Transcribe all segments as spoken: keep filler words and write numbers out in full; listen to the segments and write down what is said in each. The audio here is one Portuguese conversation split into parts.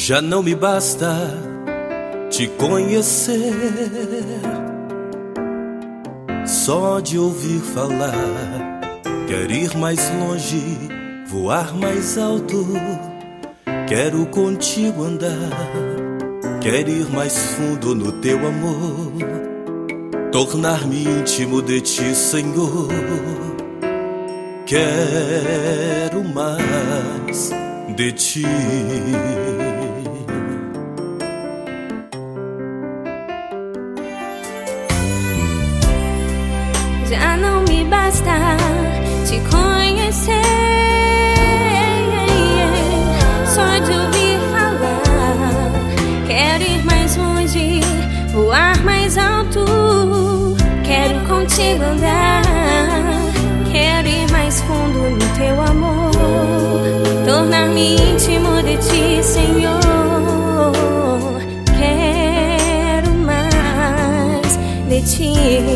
Já não me basta te conhecer, só de ouvir falar. Quero ir mais longe, voar mais alto. Quero contigo andar, quero ir mais fundo no teu amor, tornar-me íntimo de ti, Senhor. Quero mais de ti. Já não me basta te conhecer, só de ouvir falar. Quero ir mais longe, voar mais alto. Quero contigo andar, quero ir mais fundo no teu amor, tornar-me íntimo de ti, Senhor. Quero mais de ti.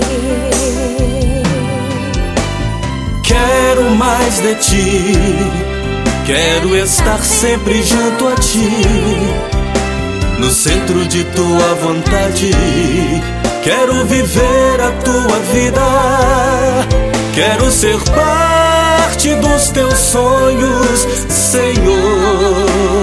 Quero mais de ti, quero estar sempre junto a ti, no centro de tua vontade. Quero viver a tua vida, quero ser parte dos teus sonhos, Senhor.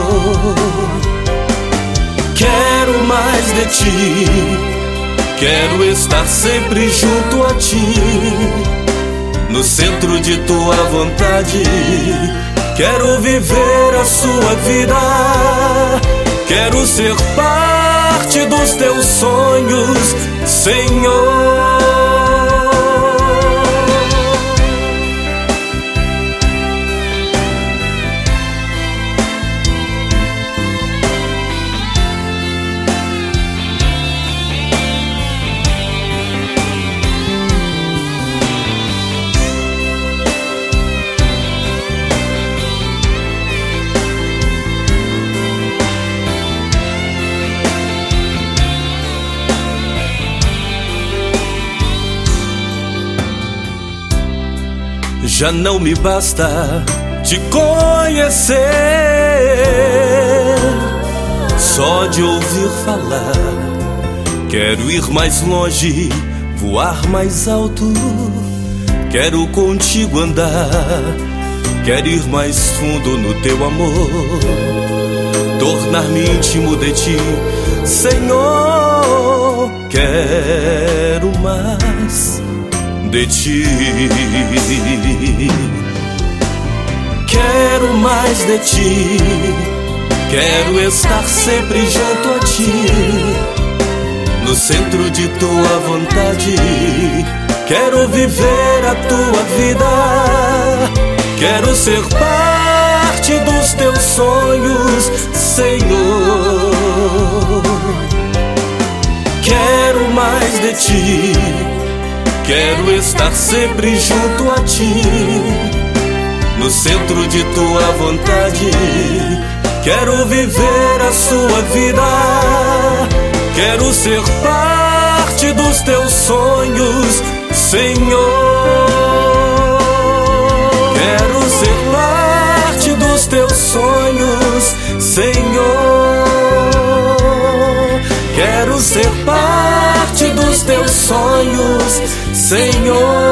Quero mais de ti, quero estar sempre junto a ti, no centro de tua vontade. Quero viver a sua vida, quero ser parte dos teus sonhos, Senhor. Já não me basta te conhecer, só de ouvir falar. Quero ir mais longe, voar mais alto. Quero contigo andar, quero ir mais fundo no teu amor, tornar-me íntimo de ti, Senhor. Quero mais de ti. Quero mais de ti, quero estar sempre junto a ti, no centro de tua vontade. Quero viver a tua vida, quero ser parte dos teus sonhos, Senhor. Quero mais de ti, quero estar sempre junto a ti, no centro de tua vontade. Quero viver a sua vida, quero ser parte dos teus sonhos, Senhor. Quero ser parte dos teus sonhos, Senhor. Quero ser parte dos teus sonhos, Senhor.